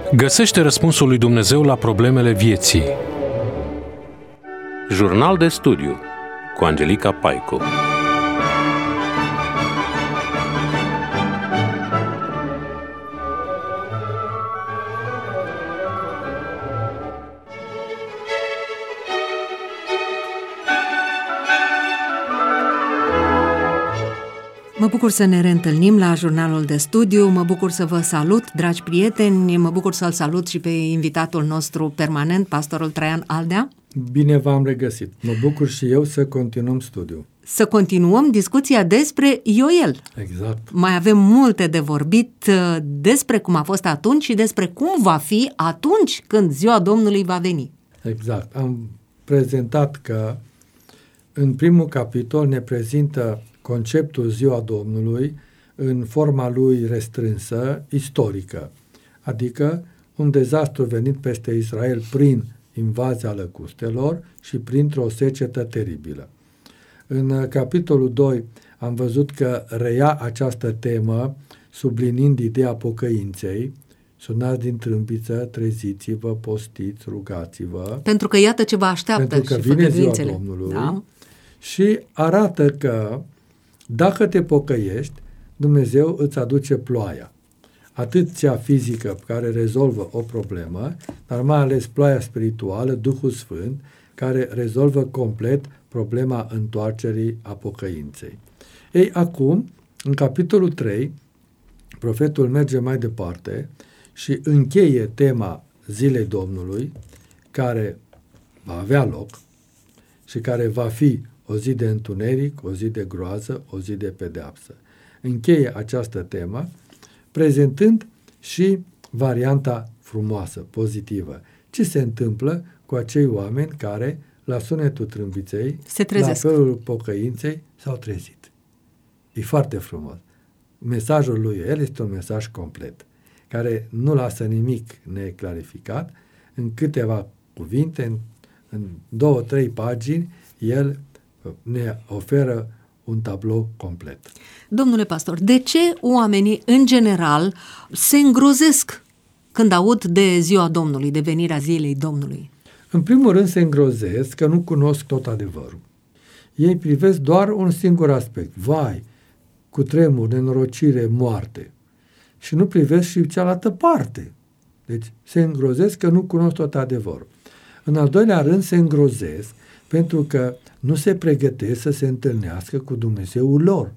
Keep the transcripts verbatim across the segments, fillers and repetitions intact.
Găsește răspunsul lui Dumnezeu la problemele vieții. Jurnal de studiu cu Angelica Paicu. Mă bucur să ne reîntâlnim la jurnalul de studiu, mă bucur să vă salut, dragi prieteni, mă bucur să-l salut și pe invitatul nostru permanent, pastorul Traian Aldea. Bine v-am regăsit. Mă bucur și eu să continuăm studiul. Să continuăm discuția despre Ioel. Exact. Mai avem multe de vorbit despre cum a fost atunci și despre cum va fi atunci când ziua Domnului va veni. Exact. Am prezentat că în primul capitol ne prezintă conceptul ziua Domnului în forma lui restrânsă, istorică, adică un dezastru venit peste Israel prin invazia lăcustelor și printr-o secetă teribilă. În capitolul doi am văzut că reia această temă subliniind ideea pocăinței. Sunați din trâmbiță, treziți-vă, postiți, rugați-vă. Pentru că iată ce vă așteaptă. Pentru că și vine ziua Domnului. Da? Și arată că dacă te pocăiești, Dumnezeu îți aduce ploaia. Atât cea fizică care rezolvă o problemă, dar mai ales ploaia spirituală, Duhul Sfânt, care rezolvă complet problema întoarcerii a pocăinței. Ei, acum, în capitolul trei, profetul merge mai departe și încheie tema zilei Domnului, care va avea loc și care va fi o zi de întuneric, o zi de groază, o zi de pedeapsă. Încheie această temă, prezentând și varianta frumoasă, pozitivă. Ce se întâmplă cu acei oameni care, la sunetul trâmbiței, se trezesc, la apelul pocăinței, s-au trezit. E foarte frumos. Mesajul lui el este un mesaj complet, care nu lasă nimic neclarificat. În câteva cuvinte, în, în două, trei pagini, el ne oferă un tablou complet. Domnule pastor, de ce oamenii, în general, se îngrozesc când aud de ziua Domnului, de venirea zilei Domnului? În primul rând se îngrozesc că nu cunosc tot adevărul. Ei privesc doar un singur aspect. Vai, cutremur, nenorocire, moarte. Și nu privesc și cealaltă parte. Deci se îngrozesc că nu cunosc tot adevărul. În al doilea rând se îngrozesc pentru că nu se pregătesc să se întâlnească cu Dumnezeul lor.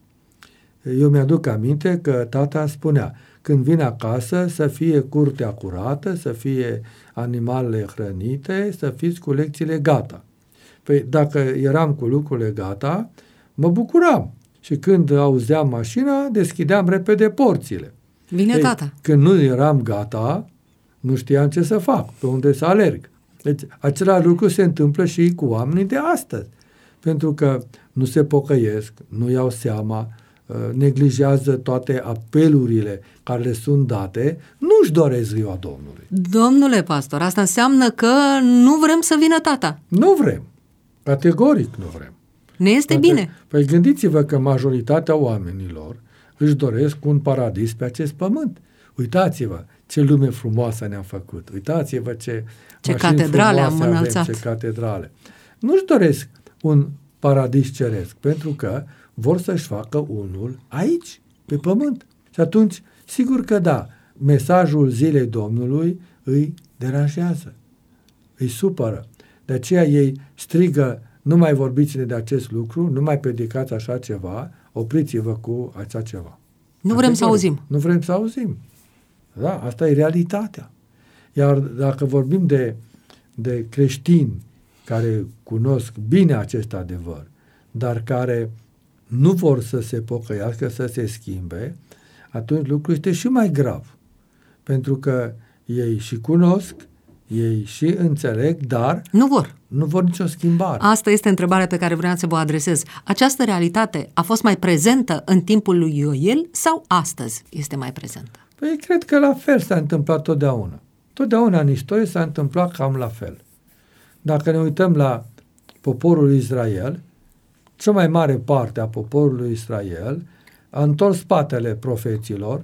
Eu mi-aduc aminte că tata spunea, când vine acasă să fie curtea curată, să fie animalele hrănite, să fiți cu lecțiile gata. Păi dacă eram cu lucrurile gata, mă bucuram. Și când auzeam mașina, deschideam repede porțile. Vine Ei, tata. Când nu eram gata, nu știam ce să fac, pe unde să alerg. Deci, același lucru se întâmplă și cu oamenii de astăzi. Pentru că nu se pocăiesc, nu iau seama, neglijează toate apelurile care le sunt date, nu-și doresc ziua Domnului. Domnule pastor, asta înseamnă că nu vrem să vină tata. Nu vrem. Categoric nu vrem. Ne este Poate, bine. Păi gândiți-vă că majoritatea oamenilor își doresc un paradis pe acest pământ. Uitați-vă ce lume frumoasă ne-am făcut. Uitați-vă ce, ce catedrale am avem, înălțat. Ce catedrale. Nu-și doresc un paradis ceresc, pentru că vor să-și facă unul aici, pe pământ. Și atunci, sigur că da, mesajul zilei Domnului îi deranjează, îi supără. De aceea ei strigă, nu mai vorbiți de acest lucru, nu mai predicați așa ceva, opriți-vă cu așa ceva. Nu vrem să auzim. Nu vrem să auzim. Da, asta e realitatea. Iar dacă vorbim de, de creștini care cunosc bine acest adevăr, dar care nu vor să se pocăiască, să se schimbe, atunci lucrul este și mai grav. Pentru că ei și cunosc, ei și înțeleg, dar nu vor. Nu vor nicio schimbare. Asta este întrebarea pe care vreau să vă adresez. Această realitate a fost mai prezentă în timpul lui Ioel sau astăzi este mai prezentă? Păi cred că la fel s-a întâmplat totdeauna. Totdeauna în istorie s-a întâmplat cam la fel. Dacă ne uităm la poporul Israel, cea mai mare parte a poporului Israel a întors spatele profeților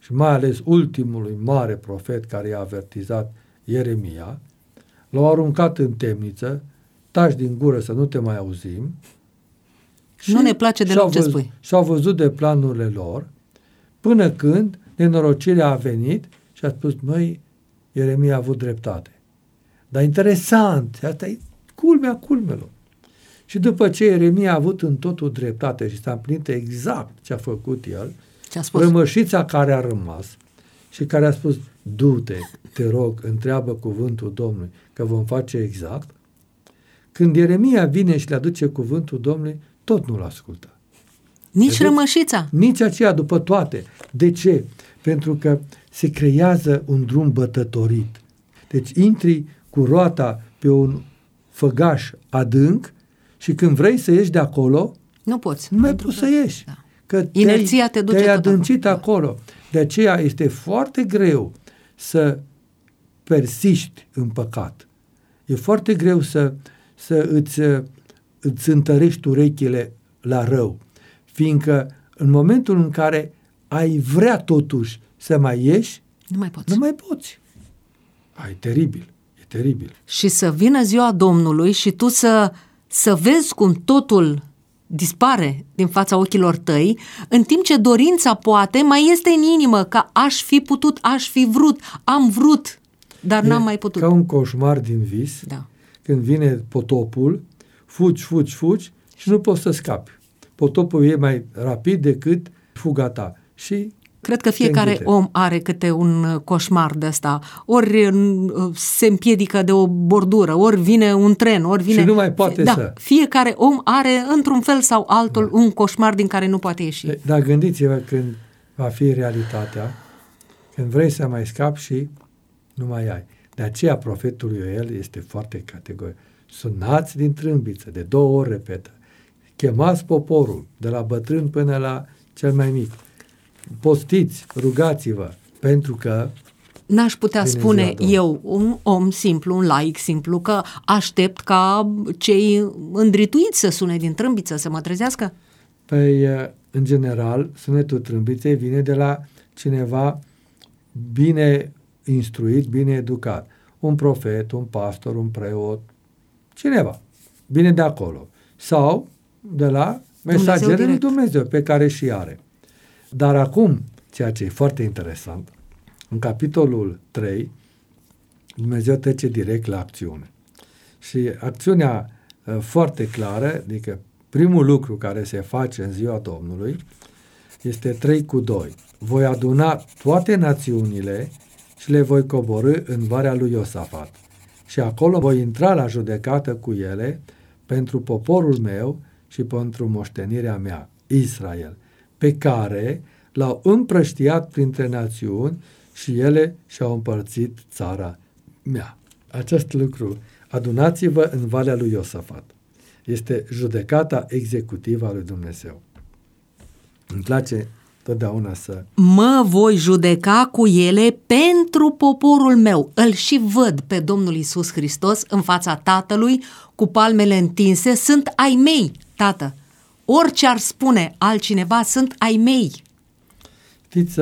și mai ales ultimului mare profet care i-a avertizat, Ieremia, l-au aruncat în temniță, taci din gură să nu te mai auzim. Nu ne place deloc ce spui. Și-au văzut de planurile lor, până când nenorocirea a venit și a spus, măi, Ieremia a avut dreptate. Dar interesant, asta e culmea culmelor. Și după ce Ieremia a avut în totul dreptate și s-a împlinit exact ce a făcut el, ce a spus? Rămășița care a rămas și care a spus, du-te, te rog, întreabă cuvântul Domnului, că vom face exact, când Ieremia vine și le aduce cuvântul Domnului, tot nu-l ascultă. Nici Vedeți? rămășița. Nici aceea după toate. De ce? Pentru că se creează un drum bătătorit. Deci intri cu roata pe un făgaș adânc și când vrei să ieși de acolo, nu poți. nu mai poți că, să ieși. Da. Că inerția te duce te-ai tot adâncit acolo. acolo. De aceea este foarte greu să persiști în păcat. E foarte greu să, să îți, îți întărești urechile la rău. Fiindcă în momentul în care ai vrea totuși să mai ieși, nu mai poți. Nu mai poți. Ai, teribil. E teribil. Și să vină ziua Domnului și tu să, să vezi cum totul dispare din fața ochilor tăi, în timp ce dorința poate mai este în inimă, că aș fi putut, aș fi vrut, am vrut, dar e n-am mai putut. Ca un coșmar din vis, da. Când vine potopul, fugi, fugi, fugi și nu poți să scapi. Potopul e mai rapid decât fuga ta. Și cred că fiecare om are câte un coșmar de ăsta. Ori se împiedică de o bordură, ori vine un tren, ori vine... Și nu mai poate da, să... Fiecare om are, într-un fel sau altul, da. un coșmar din care nu poate ieși. Dar gândiți-vă când va fi realitatea, când vrei să mai scapi și nu mai ai. De aceea profetul Ioel este foarte categoric. Sunați din trâmbiță, de două ori repetă. Chemați poporul, de la bătrân până la cel mai mic. Postiți, rugați-vă, pentru că... N-aș putea spune eu, un om simplu, un laic simplu, că aștept ca cei îndrituiți să sune din trâmbiță, să mă trezească? Păi, în general, sunetul trâmbiței vine de la cineva bine instruit, bine educat. Un profet, un pastor, un preot, cineva. Vine de acolo. Sau de la mesagerele lui Dumnezeu, pe care și are. Dar acum, ceea ce e foarte interesant, în capitolul trei, Dumnezeu trece direct la acțiune. Și acțiunea uh, foarte clară, adică primul lucru care se face în ziua Domnului, este trei cu doi. Voi aduna toate națiunile și le voi coborî în Valea lui Iosafat. Și acolo voi intra la judecată cu ele pentru poporul meu și pentru moștenirea mea, Israel, pe care l-au împrăștiat printre națiuni și ele și-au împărțit țara mea. Acest lucru, adunați-vă în Valea lui Iosafat. Este judecata executivă a lui Dumnezeu. Îmi place totdeauna să... Mă voi judeca cu ele pentru poporul meu. Îl și văd pe Domnul Iisus Hristos în fața Tatălui, cu palmele întinse, sunt ai mei, Tată. Orice ar spune altcineva, sunt ai mei. Știți,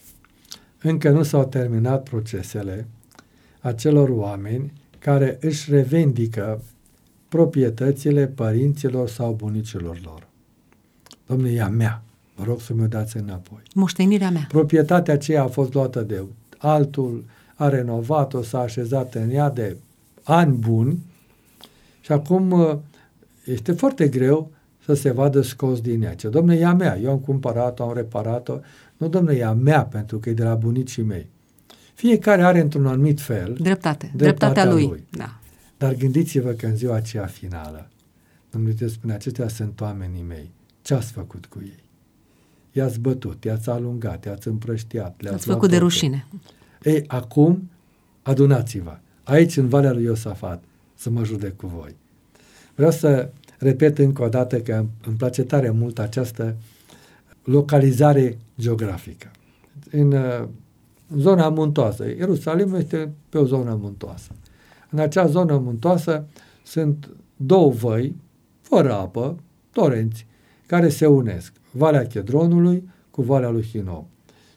încă nu s-au terminat procesele acelor oameni care își revendică proprietățile părinților sau bunicilor lor. Dom'le, e a mea, vă rog să mi-o dați înapoi. Moștenirea mea. Proprietatea aceea a fost luată de altul, a renovat-o, s-a așezat în ea de ani buni și acum este foarte greu să se vadă scos din ea. Ce, dom'le, e a mea, eu am cumpărat-o, am reparat-o. Nu, dom'le, e a mea, pentru că e de la bunicii mei. Fiecare are într-un anumit fel dreptate, dreptatea, dreptatea lui. lui. Da. Dar gândiți-vă că în ziua aceea finală, Dumnezeu spune, acestea sunt oamenii mei. Ce ați făcut cu ei? I-ați bătut, i-ați alungat, i-ați împrăștiat, le-ați ați făcut de rușine. Ei, acum adunați-vă aici în Valea lui Iosafat să mă judec cu voi. Vreau să repet încă o dată că îmi place tare mult această localizare geografică. În, în zona muntoasă, Ierusalim este pe o zonă muntoasă. În acea zonă muntoasă sunt două văi, fără apă, torenți, care se unesc. Valea Chedronului cu Valea lui Hinom.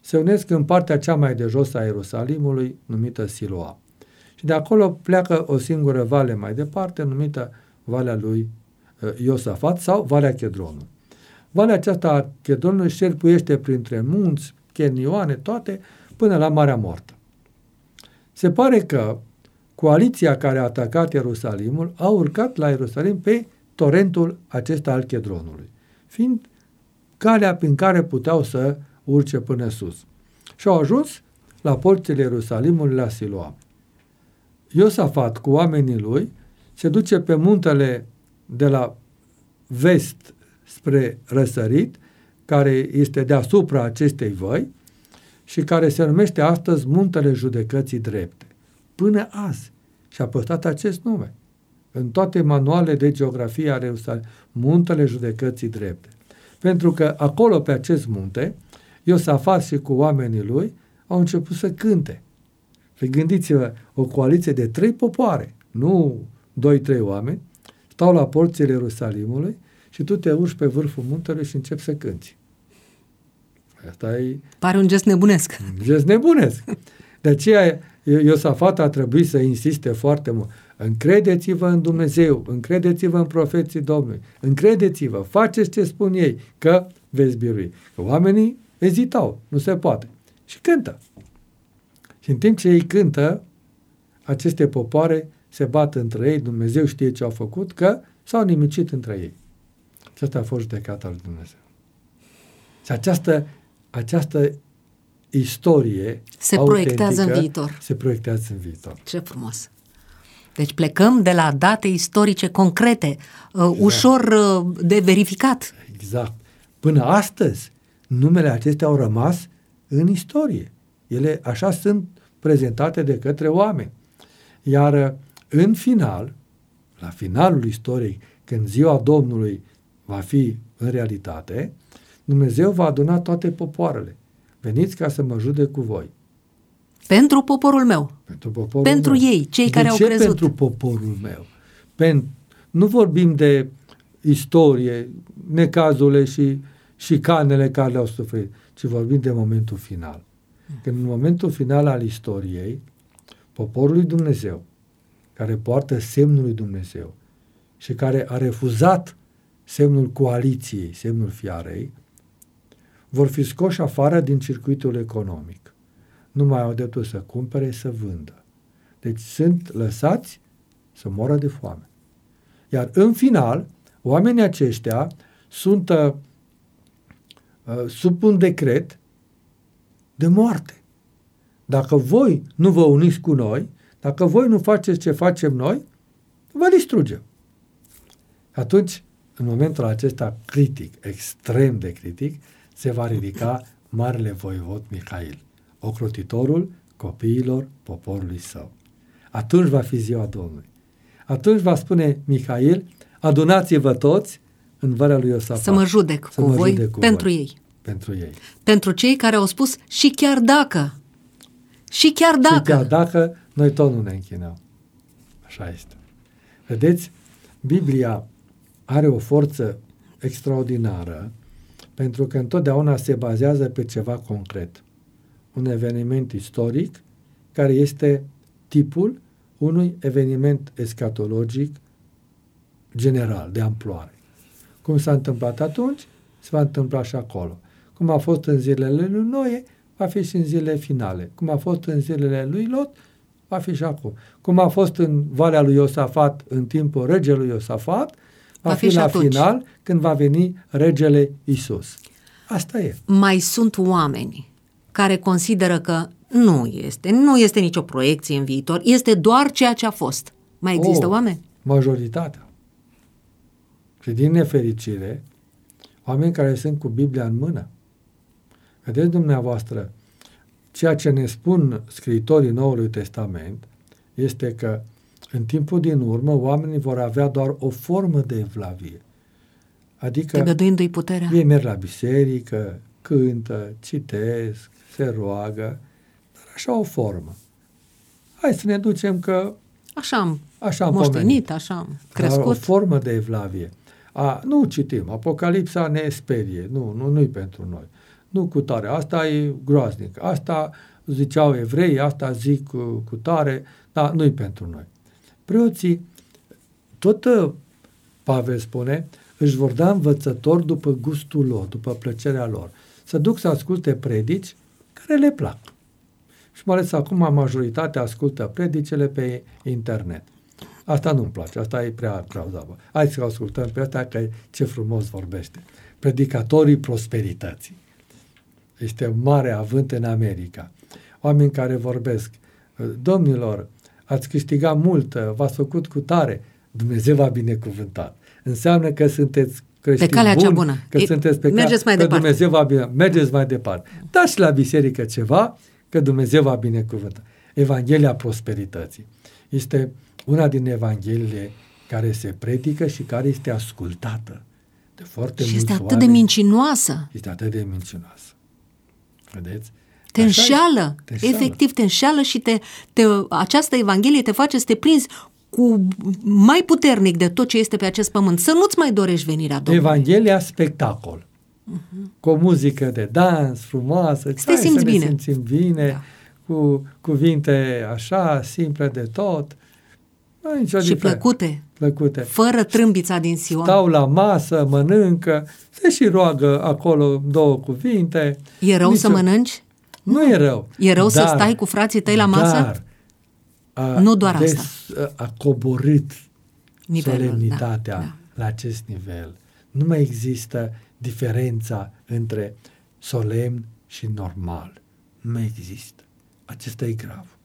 se unesc în partea cea mai de jos a Ierusalimului, numită Siloam. Și de acolo pleacă o singură vale mai departe, numită Valea lui Iosafat sau Valea Chedronului. Valea aceasta a Chedronului șerpuiește printre munți, chenioane, toate, până la Marea Moartă. Se pare că coaliția care a atacat Ierusalimul a urcat la Ierusalim pe torentul acesta al Chedronului, fiind calea prin care puteau să urce până sus. Și au ajuns la porțile Ierusalimului, la Siloam. Iosafat cu oamenii lui se duce pe muntele de la vest spre răsărit, care este deasupra acestei văi și care se numește astăzi Muntele Judecății Drepte. Până azi și-a păstrat acest nume. În toate manualele de geografie ale Ierusalim, Muntele Judecății Drepte. Pentru că acolo, pe acest munte, Iosafat și cu oamenii lui au început să cânte. Și gândiți-vă, o coaliție de trei popoare, nu doi, trei oameni, stau la porțile Ierusalimului și tu te urci pe vârful muntelui și începi să cânti. Asta e... Pare un gest nebunesc. Un gest nebunesc. De aceea Iosafat a trebuit să insiste foarte mult. Încredeți-vă în Dumnezeu, încredeți-vă în profeții Domnului, încredeți-vă, faceți ce spun ei, că veți birui. Că oamenii ezitau, nu se poate. Și cântă. Și în timp ce ei cântă, aceste popoare se bat între ei, Dumnezeu știe ce au făcut, că s-au nimicit între ei. Și asta a fost judecata lui Dumnezeu. Și această, această istorie se proiectează în viitor. Se proiectează în viitor. Ce frumos! Deci plecăm de la date istorice concrete, exact. ușor de verificat. Exact. Până astăzi, numele acestea au rămas în istorie. Ele așa sunt prezentate de către oameni. Iar în final, la finalul istoriei, când ziua Domnului va fi în realitate, Dumnezeu va aduna toate popoarele. Veniți ca să mă judec cu voi. Pentru poporul meu. Pentru poporul Pentru meu. ei, cei de care au ce crezut. Pentru poporul meu. Pen, nu vorbim de istorie, necazurile și șicanele care le-au suferit, ci vorbim de momentul final. Când în momentul final al istoriei, poporul lui Dumnezeu, care poartă semnul lui Dumnezeu și care a refuzat semnul coaliției, semnul fiarei, vor fi scoși afară din circuitul economic. Nu mai au dreptul să cumpere, să vândă. Deci sunt lăsați să moară de foame. Iar în final, oamenii aceștia sunt uh, sub un decret de moarte. Dacă voi nu vă uniți cu noi, dacă voi nu faceți ce facem noi, vă distrugem. Atunci, în momentul acesta critic, extrem de critic, se va ridica marele voievod Mihail, ocrotitorul copiilor poporului său. Atunci va fi ziua Domnului. Atunci va spune Mihail, adunați-vă toți în Valea lui Iosafat. Să mă judec să cu mă voi judec cu pentru voi. ei. Pentru ei. Pentru cei care au spus și chiar dacă. Și chiar dacă. Și chiar dacă noi tot nu ne închinăm. Așa este. Vedeți, Biblia are o forță extraordinară pentru că întotdeauna se bazează pe ceva concret. Un eveniment istoric care este tipul unui eveniment escatologic general, de amploare. Cum s-a întâmplat atunci, se va întâmpla și acolo. Cum a fost în zilele lui Noe, va fi și în zilele finale. Cum a fost în zilele lui Lot, va fi și acum. Cum a fost în Valea lui Iosafat, în timpul regelui Iosafat, va, va fi, fi la atunci. Final, când va veni regele Isus. Asta e. Mai sunt oameni care consideră că nu este, nu este nicio proiecție în viitor, este doar ceea ce a fost. Mai există oh, oameni? Majoritatea. Și din nefericire, oameni care sunt cu Biblia în mână. Vedeți dumneavoastră, ceea ce ne spun scriitorii Noului Testament este că în timpul din urmă oamenii vor avea doar o formă de evlavie. Adică tăgăduindu-i puterea. Ei merg la biserică, cântă, citesc, se roagă, dar așa o formă. Hai să ne ducem că așa am, așa am moștenit, pomenit. așa am crescut. Dar o formă de evlavie. A, nu citim, Apocalipsa ne sperie, nu, nu, nu-i pentru noi. nu cu tare, asta e groaznic, asta ziceau evrei, asta zic cu, cu tare, dar nu-i pentru noi. Preoții, tot Pavel spune, își vor da învățători după gustul lor, după plăcerea lor. Să duc să asculte predici care le plac. Și mai ales acum majoritatea ascultă predicele pe internet. Asta nu-mi place, asta e prea grauzavă. Hai să ascultăm pe asta, că ce frumos vorbește. Predicatorii prosperității. Este un mare avânt în America. Oameni care vorbesc, domnilor, ați câștigat mult, v-ați făcut cu tare, Dumnezeu v-a binecuvântat. Înseamnă că sunteți creștini pe calea buni, cea bună. că e, sunteți pe mergeți mai că departe. Dumnezeu va bine, mergeți mai departe. Dați la biserică ceva, că Dumnezeu va binecuvânta. Evanghelia prosperității este una din evangheliile care se predică și care este ascultată de foarte și mulți este atât oameni. de mincinoasă. Este atât de mincinoasă. Vedeți? Te Așa înșeală, te înșeală. efectiv te înșeală și te, te, această evanghelie te face să te prinzi cu mai puternic de tot ce este pe acest pământ. Să nu-ți mai dorești venirea Domnului. Evanghelia spectacol. Uh-huh. Cu o muzică de dans frumoasă. Să te simți să bine. Ne simțim bine, da. Cu cuvinte așa, simple de tot. Nu, nicio și diferență. plăcute. Plăcute. Fără trâmbița din Sion. Stau la masă, mănâncă, se și roagă acolo două cuvinte. E rău Nici să o... mănânci? Nu e rău. E rău dar, să stai cu frații tăi la masă? Dar a, nu doar des, asta. A coborât Nivelul, solemnitatea da, da. la acest nivel. Nu mai există diferența între solemn și normal. Nu mai există. Acesta e grav.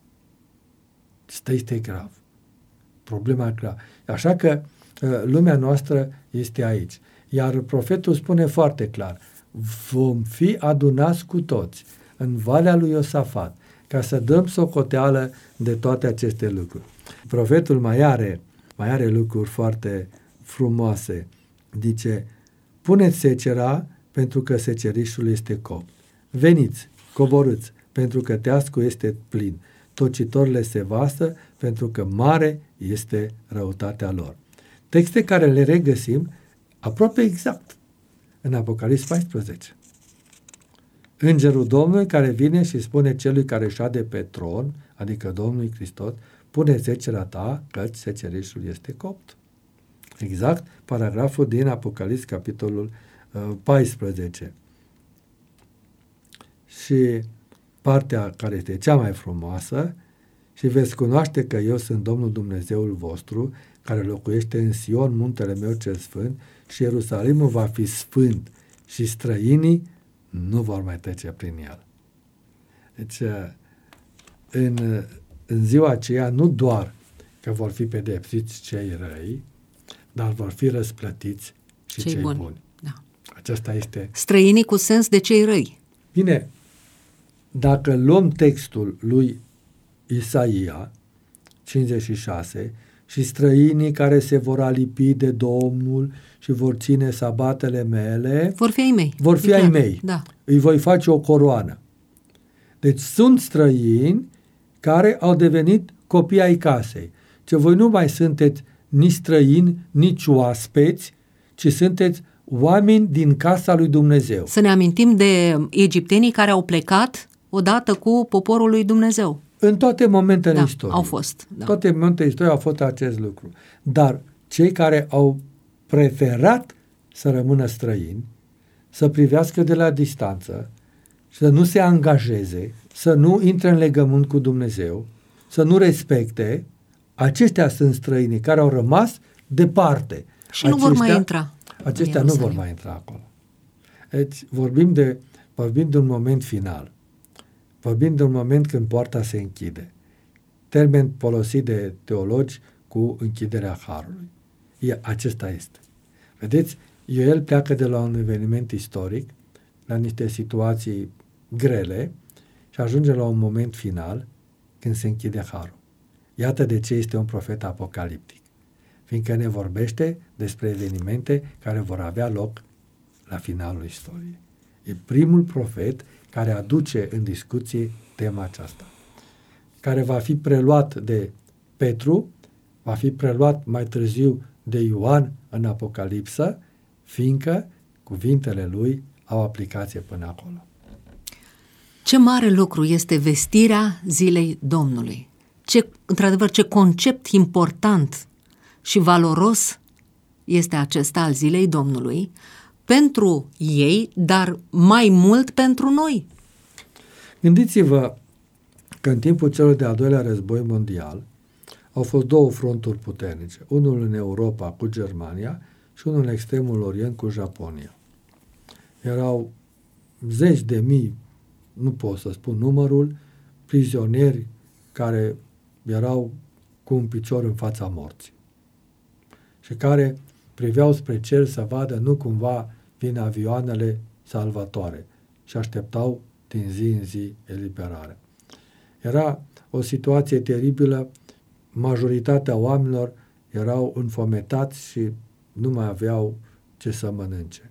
Acesta este grav. Problema e gravă. Așa că lumea noastră este aici. Iar profetul spune foarte clar, vom fi adunați cu toți în Valea lui Iosafat ca să dăm socoteală de toate aceste lucruri. Profetul mai are, mai are lucruri foarte frumoase. Zice, puneți secera pentru că secerișul este copt. Veniți, coborâți, pentru că teascul este plin. Tocitorile se vasă pentru că mare este răutatea lor. Texte care le regăsim aproape exact în Apocalips paisprezece. Îngerul Domnului care vine și spune celui care șade pe tron, adică Domnului Hristos, pune secera ta, căci secerișul este copt. Exact paragraful din Apocalips, capitolul uh, paisprezece. Și partea care este cea mai frumoasă, și veți cunoaște că eu sunt Domnul Dumnezeul vostru, care locuiește în Sion, muntele meu cel sfânt, și Ierusalimul va fi sfânt și străinii nu vor mai trece prin el. Deci, în, în ziua aceea, nu doar că vor fi pedepsiți cei răi, dar vor fi răsplătiți și cei, cei buni. buni. Da. Aceasta este... Străinii cu sens de cei răi. Bine, dacă luăm textul lui Isaia cincizeci și șase și străinii care se vor alipi de Domnul și vor ține sabatele mele, vor fi ai mei. Vor fi ai mei. Da. Îi voi face o coroană. Deci sunt străini care au devenit copii ai casei. Ce voi nu mai sunteți nici străini, nici oaspeți, ci sunteți oameni din casa lui Dumnezeu. Să ne amintim de egiptenii care au plecat odată cu poporul lui Dumnezeu. În toate momentele da, istoriei. au fost. Da. Toate momentele istoriei au fost acest lucru. Dar cei care au preferat să rămână străini, să privească de la distanță, să nu se angajeze, să nu intre în legământ cu Dumnezeu, să nu respecte, aceștia sunt străinii care au rămas departe. Și aceștia, nu vor mai intra. Aceștia nu vor mai intra acolo. Deci vorbim de, vorbim de un moment final. Vorbim de un moment când poarta se închide. Termen folosit de teologi cu închiderea harului. E, acesta este. Vedeți, el pleacă de la un eveniment istoric, la niște situații grele și ajunge la un moment final când se închide harul. Iată de ce este un profet apocaliptic. Fiindcă ne vorbește despre evenimente care vor avea loc la finalul istoriei. E primul profet care aduce în discuție tema aceasta, care va fi preluat de Petru, va fi preluat mai târziu de Ioan în Apocalipsă, fiindcă cuvintele lui au aplicație până acolo. Ce mare lucru este vestirea zilei Domnului. Ce, într-adevăr, ce concept important și valoros este acesta al zilei Domnului pentru ei, dar mai mult pentru noi. Gândiți-vă că în timpul celor de-al doilea război mondial au fost două fronturi puternice, unul în Europa cu Germania și unul în extremul Orient cu Japonia. Erau zeci de mii, nu pot să spun numărul, prizonieri care erau cu un picior în fața morții și care priveau spre cer să vadă nu cumva vin avioanele salvatoare și așteptau din zi în zi eliberarea. Era o situație teribilă, majoritatea oamenilor erau înfometați și nu mai aveau ce să mănânce.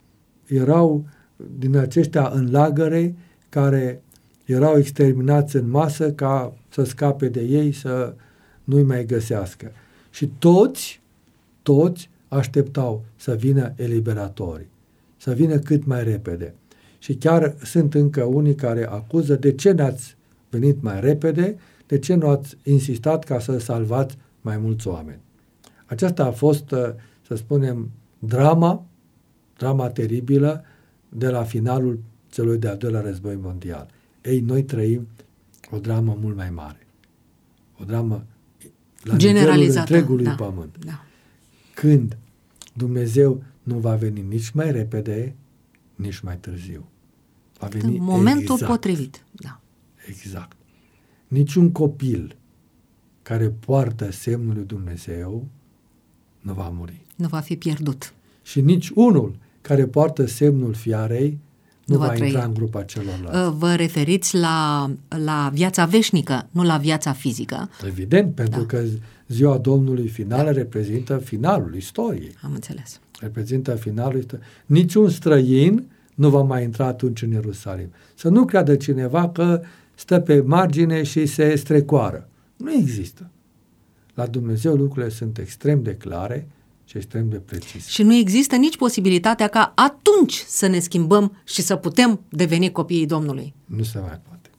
Erau din aceștia în lagăre care erau exterminați în masă ca să scape de ei, să nu-i mai găsească. Și toți, toți așteptau să vină eliberatorii, să vină cât mai repede. Și chiar sunt încă unii care acuză de ce n-ați venit mai repede, de ce nu ați insistat ca să salvați mai mulți oameni. Aceasta a fost, să spunem, drama, drama teribilă de la finalul celui de-al doilea război mondial. Ei, noi trăim o dramă mult mai mare. O dramă la nivelul întregului da, pământ. Da. Când Dumnezeu nu va veni nici mai repede, nici mai târziu. Va veni în momentul exact, potrivit. Da. Exact. Niciun copil care poartă semnul lui Dumnezeu nu va muri. Nu va fi pierdut. Și nici unul care poartă semnul fiarei nu, nu va, va intra trăi. în grupa celorlalți. Vă referiți la, la viața veșnică, nu la viața fizică. Evident, pentru da. că ziua Domnului finală da. reprezintă finalul istoriei. Am înțeles. Reprezintă finalul istoriei. Niciun străin nu va mai intra atunci în Ierusalim. Să nu creadă cineva că stă pe margine și se strecoară. Nu există. La Dumnezeu lucrurile sunt extrem de clare și extrem de precise. Și nu există nici posibilitatea ca atunci să ne schimbăm și să putem deveni copiii Domnului. Nu se mai poate.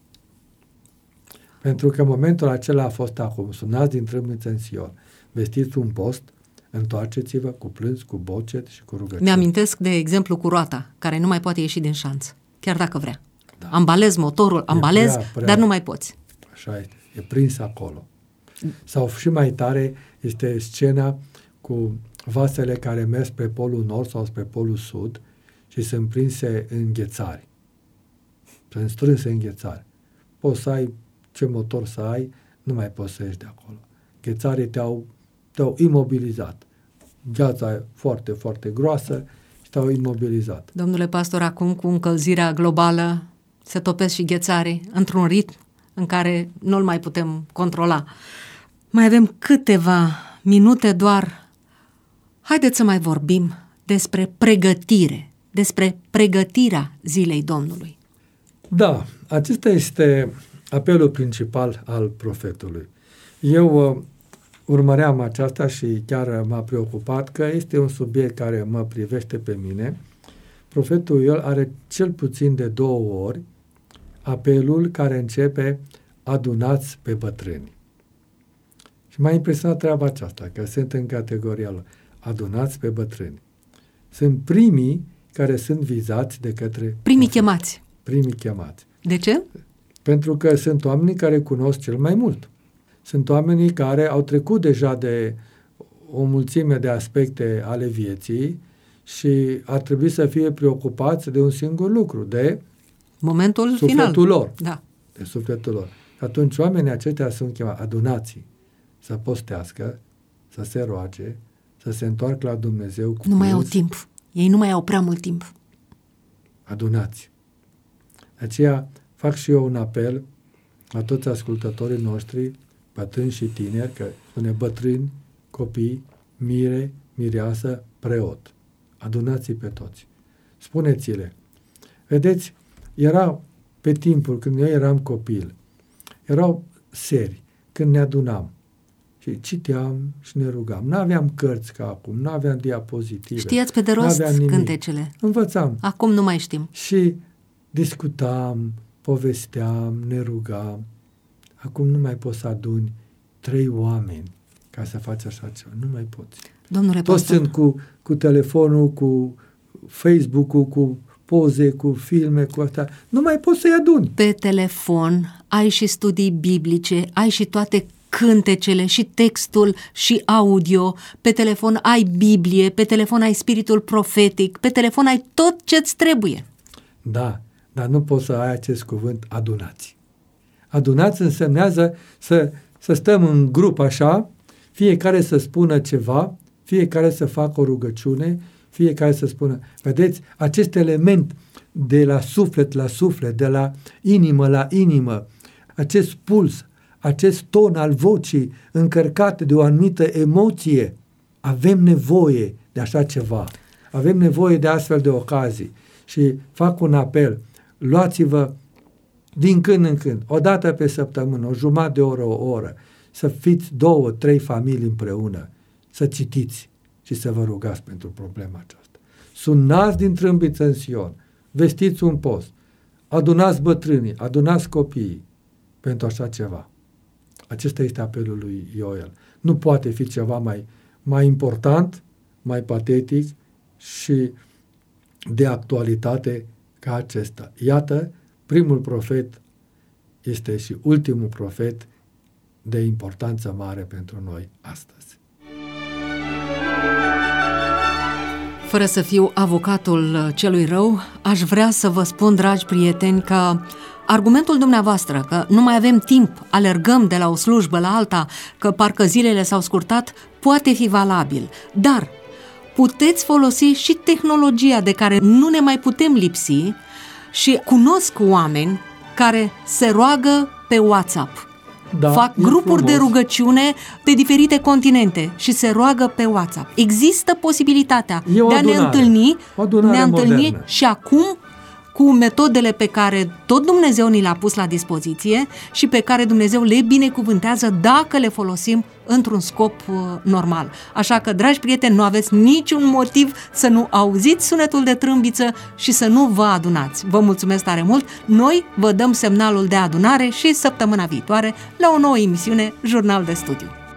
Pentru că momentul acela a fost acum. Sunați din trâmbiță în Sion. Vestiți un post, întoarceți-vă cu plâns, cu bocet și cu rugăciune. Mi-amintesc de exemplu cu roata, care nu mai poate ieși din șanț, chiar dacă vrea. Da. Ambalez motorul, ambalez, prea, prea, dar nu mai poți. Așa este. E prins acolo. Sau și mai tare este scena cu vasele care merg spre polul nord sau spre polul sud și sunt prinse în ghețari. Sunt strânse în ghețari. Poți să ai ce motor să ai, nu mai poți să ieși de acolo. Ghețarii te-au, te-au imobilizat. Gheața e foarte, foarte groasă și te-au imobilizat. Domnule pastor, acum cu încălzirea globală se topesc și ghețarii într-un ritm în care nu-l mai putem controla. Mai avem câteva minute doar. Haideți să mai vorbim despre pregătire, despre pregătirea zilei Domnului. Da, acesta este apelul principal al profetului. Eu uh, urmăream aceasta și chiar m-a preocupat că este un subiect care mă privește pe mine. Profetul el are cel puțin de două ori apelul care începe adunați pe bătrâni. Și m-a impresionat treaba aceasta, că sunt în categoria lor. Adunați pe bătrâni. Sunt primii care sunt vizați de către... Primii profet. chemați. Primii chemați. De ce? Pentru că sunt oamenii care cunosc cel mai mult. Sunt oamenii care au trecut deja de o mulțime de aspecte ale vieții și ar trebui să fie preocupați de un singur lucru, de momentul sufletul final. lor. Da. De sufletul lor. Atunci oamenii aceștia sunt chemați, adunații, să postească, să se roage, să se întoarcă la Dumnezeu cu Nu mai au plâns. timp. Ei nu mai au prea mult timp. Adunați. De aceea fac și eu un apel la toți ascultătorii noștri, bătrâni și tineri, că spune bătrâni, copii, mire, mireasă, preot. Adunați-i pe toți. Spuneți-le. Vedeți, era pe timpul când eu eram copil, erau seri când ne adunam și citeam și ne rugam. N-aveam cărți ca acum, n-aveam diapozitive. Știați pe de rost cântecele. Învățam. Acum nu mai știm. Și discutam, povesteam, ne rugam. Acum nu mai poți să aduni trei oameni ca să faci așa ceva. Nu mai poți. Domnule Toți pastor, sunt cu, cu telefonul, cu Facebook-ul, cu poze, cu filme, cu asta. Nu mai poți să-i aduni. pe telefon ai și studii biblice, ai și toate cântecele, și textul, și audio, pe telefon ai Biblie, pe telefon ai spiritul profetic, pe telefon ai tot ce-ți trebuie. Da, dar nu poți să ai acest cuvânt adunați. Adunați însemnează să, să stăm în grup așa, fiecare să spună ceva, fiecare să facă o rugăciune, fiecare să spună. Vedeți, acest element de la suflet la suflet, de la inimă la inimă, acest puls, acest ton al vocii încărcat de o anumită emoție, avem nevoie de așa ceva. Avem nevoie de astfel de ocazii. Și fac un apel, luați-vă din când în când, o dată pe săptămână, o jumătate de oră, o oră, să fiți două, trei familii împreună, să citiți și să vă rugați pentru problema aceasta. Sunați din trâmbiță în Sion, vestiți un post, adunați bătrânii, adunați copiii pentru așa ceva. Acesta este apelul lui Ioel. Nu poate fi ceva mai, mai important, mai patetic și de actualitate ca acesta. Iată, primul profet este și ultimul profet de importanță mare pentru noi astăzi. Fără să fiu avocatul celui rău, aș vrea să vă spun, dragi prieteni, că argumentul dumneavoastră că nu mai avem timp, alergăm de la o slujbă la alta, că parcă zilele s-au scurtat, poate fi valabil, dar puteți folosi și tehnologia de care nu ne mai putem lipsi și cunosc oameni care se roagă pe WhatsApp. Da, Fac grupuri frumos. de rugăciune pe diferite continente și se roagă pe WhatsApp. Există posibilitatea E o de a ne adunare. întâlni, O adunare ne întâlni modernă. și acum cu metodele pe care tot Dumnezeu ni le-a pus la dispoziție și pe care Dumnezeu le binecuvântează dacă le folosim într-un scop uh, normal. Așa că, dragi prieteni, nu aveți niciun motiv să nu auziți sunetul de trâmbiță și să nu vă adunați. Vă mulțumesc tare mult! Noi vă dăm semnalul de adunare și săptămâna viitoare la o nouă emisiune Jurnal de Studiu.